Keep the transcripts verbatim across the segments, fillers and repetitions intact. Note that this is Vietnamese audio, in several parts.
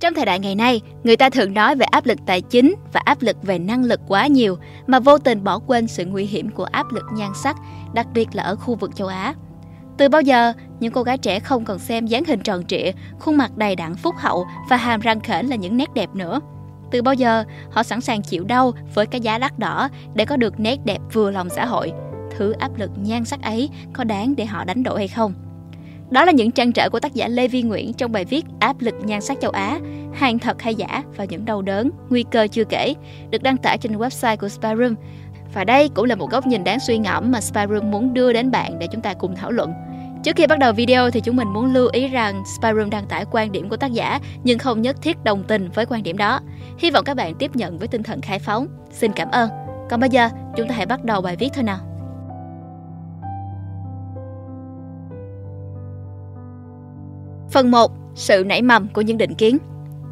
Trong thời đại ngày nay, người ta thường nói về áp lực tài chính và áp lực về năng lực quá nhiều mà vô tình bỏ quên sự nguy hiểm của áp lực nhan sắc, đặc biệt là ở khu vực châu Á. Từ bao giờ, những cô gái trẻ không còn xem dáng hình tròn trịa, khuôn mặt đầy đặn phúc hậu và hàm răng khểnh là những nét đẹp nữa. Từ bao giờ, họ sẵn sàng chịu đau với cái giá đắt đỏ để có được nét đẹp vừa lòng xã hội. Thứ áp lực nhan sắc ấy có đáng để họ đánh đổi hay không? Đó là những trăn trở của tác giả Lê Vi Nguyễn trong bài viết Áp lực nhan sắc châu Á, hàng thật hay giả và những đau đớn, nguy cơ chưa kể, được đăng tải trên website của Spyroom. Và đây cũng là một góc nhìn đáng suy ngẫm mà Spyroom muốn đưa đến bạn để chúng ta cùng thảo luận. Trước khi bắt đầu video thì chúng mình muốn lưu ý rằng Spyroom đăng tải quan điểm của tác giả nhưng không nhất thiết đồng tình với quan điểm đó. Hy vọng các bạn tiếp nhận với tinh thần khai phóng. Xin cảm ơn. Còn bây giờ, chúng ta hãy bắt đầu bài viết thôi nào. Phần một. Sự nảy mầm của những định kiến.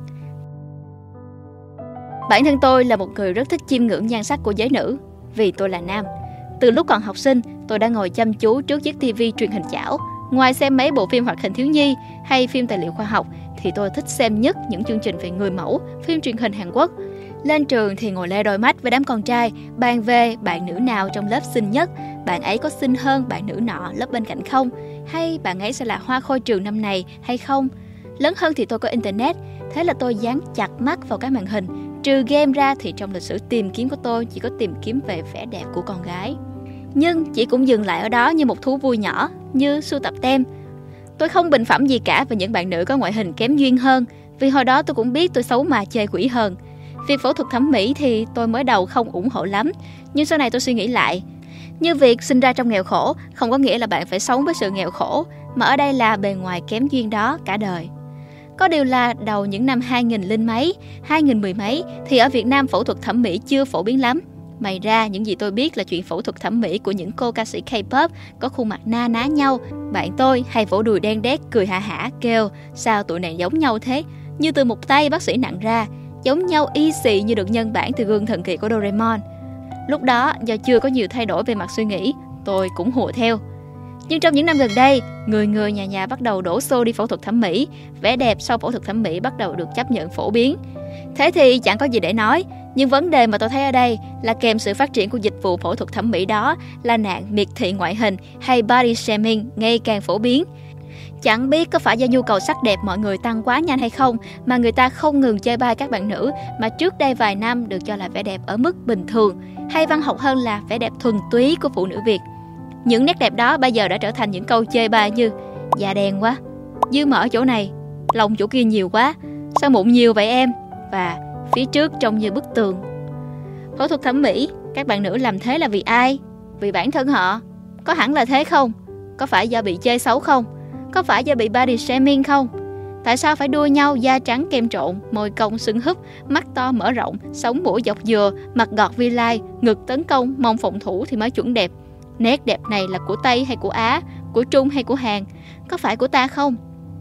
Bản thân tôi là một người rất thích chiêm ngưỡng nhan sắc của giới nữ, vì tôi là nam. Từ lúc còn học sinh, tôi đã ngồi chăm chú trước chiếc tivi truyền hình chảo. Ngoài xem mấy bộ phim hoạt hình thiếu nhi hay phim tài liệu khoa học, thì tôi thích xem nhất những chương trình về người mẫu, phim truyền hình Hàn Quốc. Lên trường thì ngồi le đôi mắt với đám con trai, bàn về bạn nữ nào trong lớp xinh nhất, bạn ấy có xinh hơn bạn nữ nọ lớp bên cạnh không, hay bạn ấy sẽ là hoa khôi trường năm này hay không. Lớn hơn thì tôi có internet, thế là tôi dán chặt mắt vào cái màn hình. Trừ game ra thì trong lịch sử tìm kiếm của tôi chỉ có tìm kiếm về vẻ đẹp của con gái. Nhưng chỉ cũng dừng lại ở đó như một thú vui nhỏ, như sưu tập tem. Tôi không bình phẩm gì cả về những bạn nữ có ngoại hình kém duyên hơn, vì hồi đó tôi cũng biết tôi xấu mà chê quỷ hơn. Việc phẫu thuật thẩm mỹ thì tôi mới đầu không ủng hộ lắm, nhưng sau này tôi suy nghĩ lại. Như việc sinh ra trong nghèo khổ không có nghĩa là bạn phải sống với sự nghèo khổ, mà ở đây là bề ngoài kém duyên đó cả đời. Có điều là đầu những năm hai nghìn linh mấy, hai nghìn mười mấy thì ở Việt Nam phẫu thuật thẩm mỹ chưa phổ biến lắm. May ra những gì tôi biết là chuyện phẫu thuật thẩm mỹ của những cô ca sĩ K-pop có khuôn mặt na ná nhau. Bạn tôi hay vỗ đùi đen đét cười hả hả kêu sao tụi này giống nhau thế, như từ một tay bác sĩ nặng ra, giống nhau y xì như được nhân bản từ gương thần kỳ của Doraemon. Lúc đó do chưa có nhiều thay đổi về mặt suy nghĩ, tôi cũng hùa theo. Nhưng trong những năm gần đây, người người nhà nhà bắt đầu đổ xô đi phẫu thuật thẩm mỹ, vẻ đẹp sau phẫu thuật thẩm mỹ bắt đầu được chấp nhận phổ biến. Thế thì chẳng có gì để nói, nhưng vấn đề mà tôi thấy ở đây là kèm sự phát triển của dịch vụ phẫu thuật thẩm mỹ đó là nạn miệt thị ngoại hình hay body shaming ngày càng phổ biến. Chẳng biết có phải do nhu cầu sắc đẹp mọi người tăng quá nhanh hay không mà người ta không ngừng chê bai các bạn nữ mà trước đây vài năm được cho là vẻ đẹp ở mức bình thường, hay văn học hơn là vẻ đẹp thuần túy của phụ nữ Việt. Những nét đẹp đó bây giờ đã trở thành những câu chê bai như da đen quá, dư mỡ chỗ này, lòng chỗ kia nhiều quá, sao mụn nhiều vậy em, và phía trước trông như bức tường. Phẫu thuật thẩm mỹ, các bạn nữ làm thế là vì ai? Vì bản thân họ? Có hẳn là thế không? Có phải do bị chê xấu không? Có phải do bị body shaming không? Tại sao phải đua nhau da trắng kem trộn, môi cong sưng húp, mắt to mở rộng, sống mũi dọc dừa, mặt gọt vi lai, ngực tấn công, mông phòng thủ thì mới chuẩn đẹp? Nét đẹp này là của Tây hay của Á, của Trung hay của Hàn? Có phải của ta không?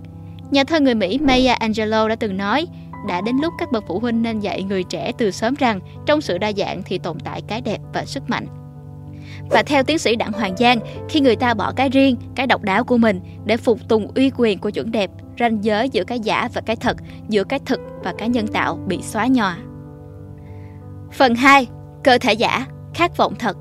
Nhà thơ người Mỹ Maya Angelou đã từng nói, đã đến lúc các bậc phụ huynh nên dạy người trẻ từ sớm rằng trong sự đa dạng thì tồn tại cái đẹp và sức mạnh. Và theo tiến sĩ Đặng Hoàng Giang, khi người ta bỏ cái riêng, cái độc đáo của mình để phục tùng uy quyền của chuẩn đẹp, ranh giới giữa cái giả và cái thật, giữa cái thực và cái nhân tạo bị xóa nhòa. Phần hai. Cơ thể giả, khát vọng thật.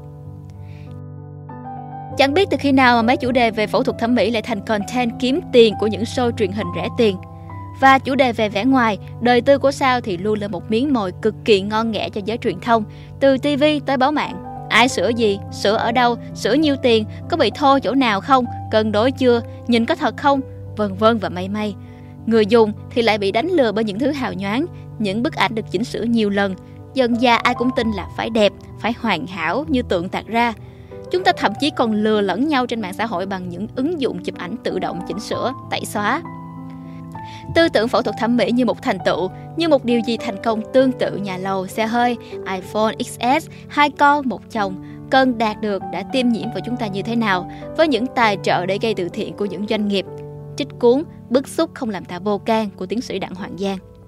Chẳng biết từ khi nào mà mấy chủ đề về phẫu thuật thẩm mỹ lại thành content kiếm tiền của những show truyền hình rẻ tiền. Và chủ đề về vẻ ngoài, đời tư của sao thì luôn là một miếng mồi cực kỳ ngon nghẻ cho giới truyền thông, từ ti vi tới báo mạng. Ai sửa gì, sửa ở đâu, sửa nhiêu tiền, có bị thô chỗ nào không, cân đối chưa, nhìn có thật không, vân vân và mây mây. Người dùng thì lại bị đánh lừa bởi những thứ hào nhoáng, những bức ảnh được chỉnh sửa nhiều lần. Dần dà ai cũng tin là phải đẹp, phải hoàn hảo như tượng tạc ra. Chúng ta thậm chí còn lừa lẫn nhau trên mạng xã hội bằng những ứng dụng chụp ảnh tự động chỉnh sửa, tẩy xóa. Tư tưởng phẫu thuật thẩm mỹ như một thành tựu, như một điều gì thành công tương tự nhà lầu, xe hơi, iPhone ích ét, hai con, một chồng, cần đạt được đã tiêm nhiễm vào chúng ta như thế nào, với những tài trợ để gây từ thiện của những doanh nghiệp. Trích cuốn Bức xúc không làm ta vô can của tiến sĩ Đặng Hoàng Giang.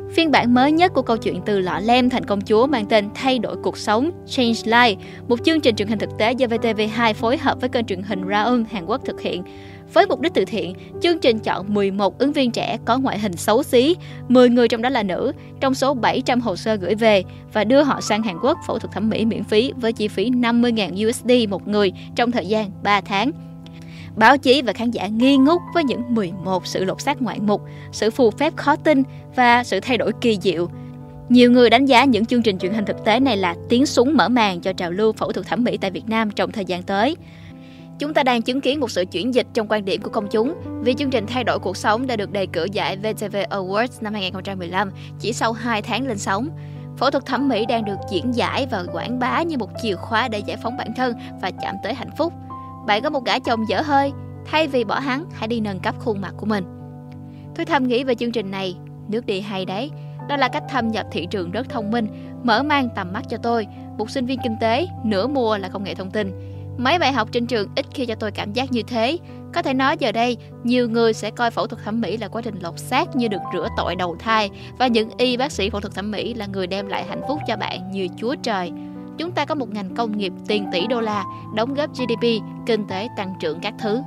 Phiên bản mới nhất của câu chuyện từ lọ lem thành công chúa mang tên Thay đổi cuộc sống Change Life, một chương trình truyền hình thực tế do vê tê vê hai phối hợp với kênh truyền hình Raun Hàn Quốc thực hiện. Với mục đích từ thiện, chương trình chọn mười một ứng viên trẻ có ngoại hình xấu xí, mười người trong đó là nữ, trong số bảy trăm hồ sơ gửi về và đưa họ sang Hàn Quốc phẫu thuật thẩm mỹ miễn phí với chi phí năm mươi nghìn đô la một người trong thời gian ba tháng. Báo chí và khán giả nghi ngút với những mười một sự lột xác ngoạn mục, sự phù phép khó tin và sự thay đổi kỳ diệu. Nhiều người đánh giá những chương trình truyền hình thực tế này là tiếng súng mở màn cho trào lưu phẫu thuật thẩm mỹ tại Việt Nam trong thời gian tới. Chúng ta đang chứng kiến một sự chuyển dịch trong quan điểm của công chúng vì chương trình Thay đổi cuộc sống đã được đề cử giải vê tê vê Awards năm hai không một lăm chỉ sau hai tháng lên sóng. Phẫu thuật thẩm mỹ đang được diễn giải và quảng bá như một chìa khóa để giải phóng bản thân và chạm tới hạnh phúc. Bạn có một gã chồng dở hơi, thay vì bỏ hắn, hãy đi nâng cấp khuôn mặt của mình. Tôi thầm nghĩ về chương trình này, nước đi hay đấy. Đó là cách thâm nhập thị trường rất thông minh, mở mang tầm mắt cho tôi, một sinh viên kinh tế, nửa mùa là công nghệ thông tin. Mấy bài học trên trường ít khi cho tôi cảm giác như thế. Có thể nói giờ đây, nhiều người sẽ coi phẫu thuật thẩm mỹ là quá trình lột xác như được rửa tội đầu thai, và những y bác sĩ phẫu thuật thẩm mỹ là người đem lại hạnh phúc cho bạn như Chúa Trời. Chúng ta có một ngành công nghiệp tiền tỷ đô la, đóng góp giê đê pê, kinh tế tăng trưởng các thứ.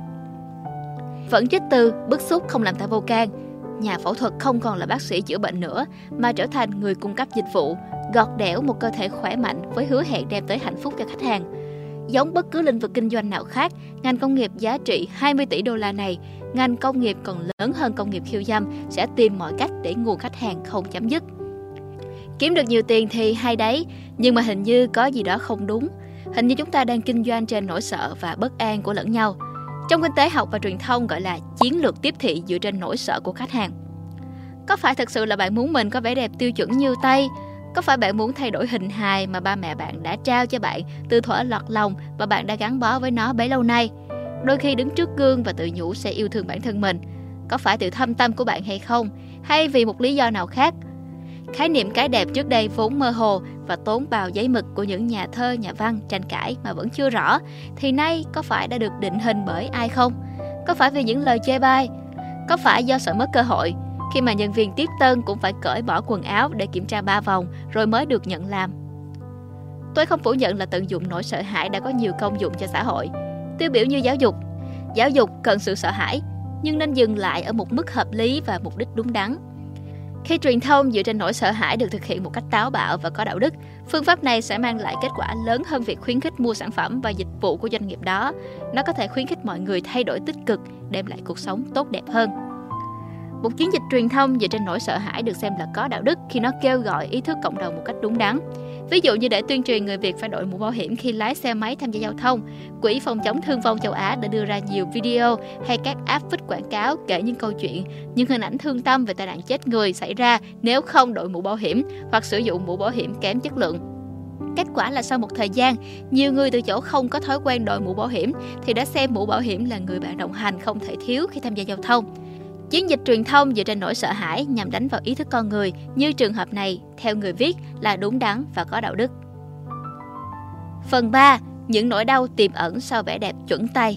Vẫn trích từ bức xúc không làm ta vô can. Nhà phẫu thuật không còn là bác sĩ chữa bệnh nữa, mà trở thành người cung cấp dịch vụ, gọt đẽo một cơ thể khỏe mạnh với hứa hẹn đem tới hạnh phúc cho khách hàng. Giống bất cứ lĩnh vực kinh doanh nào khác, ngành công nghiệp giá trị hai mươi tỷ đô la này, ngành công nghiệp còn lớn hơn công nghiệp khiêu dâm, sẽ tìm mọi cách để nguồn khách hàng không chấm dứt. Kiếm được nhiều tiền thì hay đấy, nhưng mà hình như có gì đó không đúng. Hình như chúng ta đang kinh doanh trên nỗi sợ và bất an của lẫn nhau. Trong kinh tế học và truyền thông gọi là chiến lược tiếp thị dựa trên nỗi sợ của khách hàng. Có phải thực sự là bạn muốn mình có vẻ đẹp tiêu chuẩn như Tây? Có phải bạn muốn thay đổi hình hài mà ba mẹ bạn đã trao cho bạn từ thuở lọt lòng và bạn đã gắn bó với nó bấy lâu nay? Đôi khi đứng trước gương và tự nhủ sẽ yêu thương bản thân mình. Có phải từ thâm tâm của bạn hay không? Hay vì một lý do nào khác? Khái niệm cái đẹp trước đây vốn mơ hồ và tốn bào giấy mực của những nhà thơ, nhà văn tranh cãi mà vẫn chưa rõ, thì nay có phải đã được định hình bởi ai không? Có phải vì những lời chê bai? Có phải do sợ mất cơ hội, khi mà nhân viên tiếp tân cũng phải cởi bỏ quần áo để kiểm tra ba vòng rồi mới được nhận làm? Tôi không phủ nhận là tận dụng nỗi sợ hãi đã có nhiều công dụng cho xã hội. Tiêu biểu như giáo dục. Giáo dục cần sự sợ hãi, nhưng nên dừng lại ở một mức hợp lý và mục đích đúng đắn. Khi truyền thông dựa trên nỗi sợ hãi được thực hiện một cách táo bạo và có đạo đức, phương pháp này sẽ mang lại kết quả lớn hơn việc khuyến khích mua sản phẩm và dịch vụ của doanh nghiệp đó. Nó có thể khuyến khích mọi người thay đổi tích cực, đem lại cuộc sống tốt đẹp hơn. Một chiến dịch truyền thông dựa trên nỗi sợ hãi được xem là có đạo đức khi nó kêu gọi ý thức cộng đồng một cách đúng đắn. Ví dụ như để tuyên truyền người Việt phải đội mũ bảo hiểm khi lái xe máy tham gia giao thông, Quỹ phòng chống thương vong châu Á đã đưa ra nhiều video hay các app vít quảng cáo kể những câu chuyện, những hình ảnh thương tâm về tai nạn chết người xảy ra nếu không đội mũ bảo hiểm hoặc sử dụng mũ bảo hiểm kém chất lượng. Kết quả là sau một thời gian, nhiều người từ chỗ không có thói quen đội mũ bảo hiểm thì đã xem mũ bảo hiểm là người bạn đồng hành không thể thiếu khi tham gia giao thông. Chiến dịch truyền thông dựa trên nỗi sợ hãi nhằm đánh vào ý thức con người như trường hợp này, theo người viết, là đúng đắn và có đạo đức. Phần ba. Những nỗi đau tiềm ẩn sau vẻ đẹp chuẩn Tây.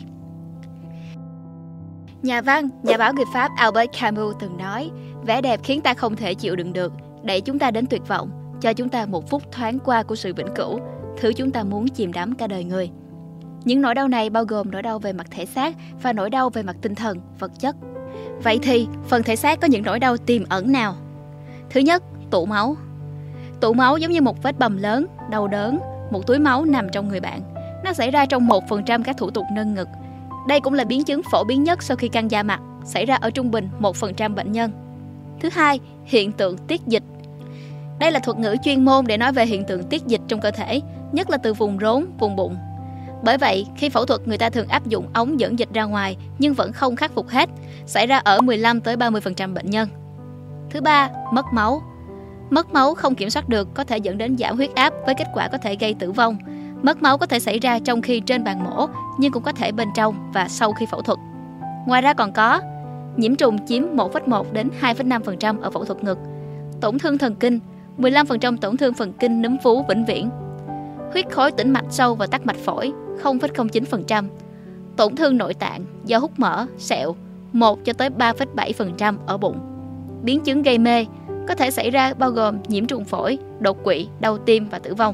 Nhà văn, nhà báo người Pháp Albert Camus từng nói, vẻ đẹp khiến ta không thể chịu đựng được, đẩy chúng ta đến tuyệt vọng, cho chúng ta một phút thoáng qua của sự vĩnh cửu, thứ chúng ta muốn chìm đắm cả đời người. Những nỗi đau này bao gồm nỗi đau về mặt thể xác và nỗi đau về mặt tinh thần, vật chất. Vậy thì, phần thể xác có những nỗi đau tiềm ẩn nào? Thứ nhất, tụ máu. Tụ máu giống như một vết bầm lớn, đau đớn, một túi máu nằm trong người bạn. Nó xảy ra trong một phần trăm các thủ tục nâng ngực. Đây cũng là biến chứng phổ biến nhất sau khi căng da mặt, xảy ra ở trung bình một phần trăm bệnh nhân. Thứ hai, hiện tượng tiết dịch. Đây là thuật ngữ chuyên môn để nói về hiện tượng tiết dịch trong cơ thể, nhất là từ vùng rốn, vùng bụng. Bởi vậy, khi phẫu thuật người ta thường áp dụng ống dẫn dịch ra ngoài nhưng vẫn không khắc phục hết, xảy ra ở mười lăm tới ba mươi phần trăm bệnh nhân. Thứ ba, mất máu. Mất máu không kiểm soát được có thể dẫn đến giảm huyết áp với kết quả có thể gây tử vong. Mất máu có thể xảy ra trong khi trên bàn mổ, nhưng cũng có thể bên trong và sau khi phẫu thuật. Ngoài ra còn có nhiễm trùng chiếm một phẩy một đến hai phẩy năm phần trăm ở phẫu thuật ngực, tổn thương thần kinh, mười lăm phần trăm tổn thương phần kinh núm vú vĩnh viễn, huyết khối tĩnh mạch sâu và tắc mạch phổi không phẩy không chín phần trăm, tổn thương nội tạng do hút mỡ, sẹo một cho tới ba phẩy bảy phần trăm ở bụng, biến chứng gây mê, có thể xảy ra bao gồm nhiễm trùng phổi, đột quỵ, đau tim và tử vong.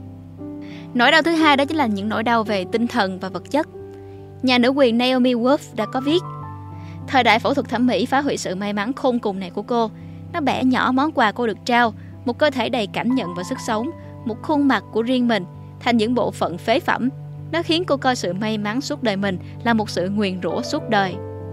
Nỗi đau thứ hai đó chính là những nỗi đau về tinh thần và vật chất. Nhà nữ quyền Naomi Wolf đã có viết: thời đại phẫu thuật thẩm mỹ phá hủy sự may mắn khôn cùng này của cô. Nó bẻ nhỏ món quà cô được trao, một cơ thể đầy cảm nhận và sức sống, một khuôn mặt của riêng mình, thành những bộ phận phế phẩm. Nó khiến cô coi sự may mắn suốt đời mình là một sự nguyền rủa suốt đời.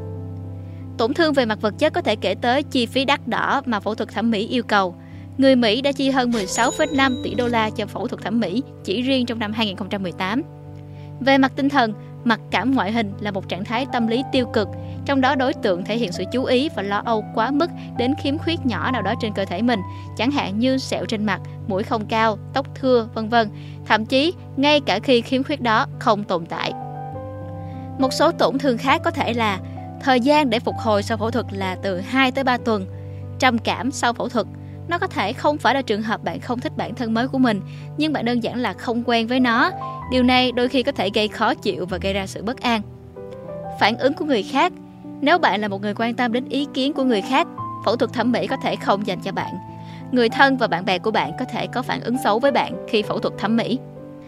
Tổn thương về mặt vật chất có thể kể tới chi phí đắt đỏ mà phẫu thuật thẩm mỹ yêu cầu. Người Mỹ đã chi hơn mười sáu phẩy năm tỷ đô la cho phẫu thuật thẩm mỹ chỉ riêng trong năm hai nghìn không trăm mười tám. Về mặt tinh thần, mặc cảm ngoại hình là một trạng thái tâm lý tiêu cực, trong đó đối tượng thể hiện sự chú ý và lo âu quá mức đến khiếm khuyết nhỏ nào đó trên cơ thể mình, chẳng hạn như sẹo trên mặt, mũi không cao, tóc thưa, vân vân. Thậm chí, ngay cả khi khiếm khuyết đó không tồn tại. Một số tổn thương khác có thể là thời gian để phục hồi sau phẫu thuật là từ hai tới ba tuần. Trầm cảm sau phẫu thuật. Nó có thể không phải là trường hợp bạn không thích bản thân mới của mình, nhưng bạn đơn giản là không quen với nó. Điều này đôi khi có thể gây khó chịu và gây ra sự bất an. Phản ứng của người khác. Nếu bạn là một người quan tâm đến ý kiến của người khác, phẫu thuật thẩm mỹ có thể không dành cho bạn. Người thân và bạn bè của bạn có thể có phản ứng xấu với bạn khi phẫu thuật thẩm mỹ.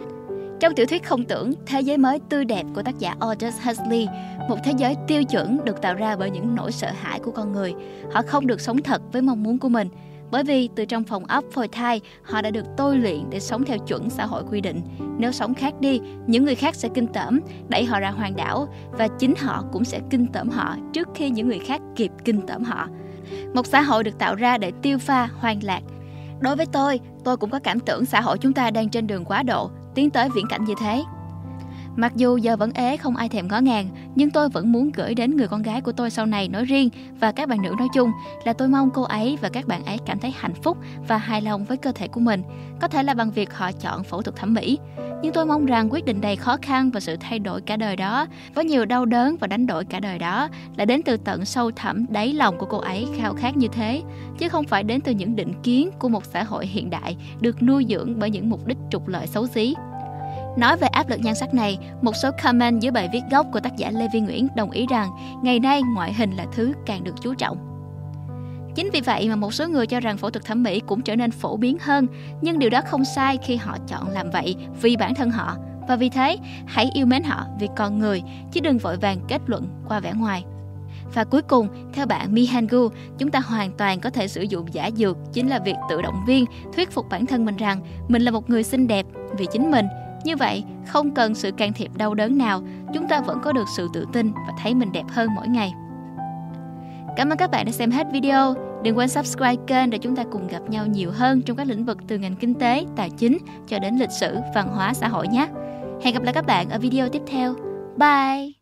Trong tiểu thuyết không tưởng Thế giới mới tươi đẹp của tác giả Aldous Huxley, một thế giới tiêu chuẩn được tạo ra bởi những nỗi sợ hãi của con người. Họ không được sống thật với mong muốn của mình, bởi vì từ trong phòng ốc phôi thai, họ đã được tôi luyện để sống theo chuẩn xã hội quy định. Nếu sống khác đi, những người khác sẽ kinh tởm, đẩy họ ra hoàng đảo, và chính họ cũng sẽ kinh tởm họ trước khi những người khác kịp kinh tởm họ. Một xã hội được tạo ra để tiêu pha, hoang lạc. Đối với tôi, tôi cũng có cảm tưởng xã hội chúng ta đang trên đường quá độ, tiến tới viễn cảnh như thế. Mặc dù giờ vẫn ế không ai thèm ngó ngàng, nhưng tôi vẫn muốn gửi đến người con gái của tôi sau này nói riêng và các bạn nữ nói chung là tôi mong cô ấy và các bạn ấy cảm thấy hạnh phúc và hài lòng với cơ thể của mình, có thể là bằng việc họ chọn phẫu thuật thẩm mỹ. Nhưng tôi mong rằng quyết định đầy khó khăn và sự thay đổi cả đời đó, với nhiều đau đớn và đánh đổi cả đời đó, là đến từ tận sâu thẳm đáy lòng của cô ấy khao khát như thế, chứ không phải đến từ những định kiến của một xã hội hiện đại được nuôi dưỡng bởi những mục đích trục lợi xấu xí. Nói về áp lực nhan sắc này, một số comment dưới bài viết gốc của tác giả Lê Vi Nguyễn đồng ý rằng ngày nay ngoại hình là thứ càng được chú trọng. Chính vì vậy mà một số người cho rằng phẫu thuật thẩm mỹ cũng trở nên phổ biến hơn, nhưng điều đó không sai khi họ chọn làm vậy vì bản thân họ. Và vì thế, hãy yêu mến họ vì con người, chứ đừng vội vàng kết luận qua vẻ ngoài. Và cuối cùng, theo bạn Mi Han Gu, chúng ta hoàn toàn có thể sử dụng giả dược, chính là việc tự động viên, thuyết phục bản thân mình rằng mình là một người xinh đẹp vì chính mình. Như vậy, không cần sự can thiệp đau đớn nào, chúng ta vẫn có được sự tự tin và thấy mình đẹp hơn mỗi ngày. Cảm ơn các bạn đã xem hết video. Đừng quên subscribe kênh để chúng ta cùng gặp nhau nhiều hơn trong các lĩnh vực từ ngành kinh tế, tài chính cho đến lịch sử, văn hóa, xã hội nhé. Hẹn gặp lại các bạn ở video tiếp theo. Bye!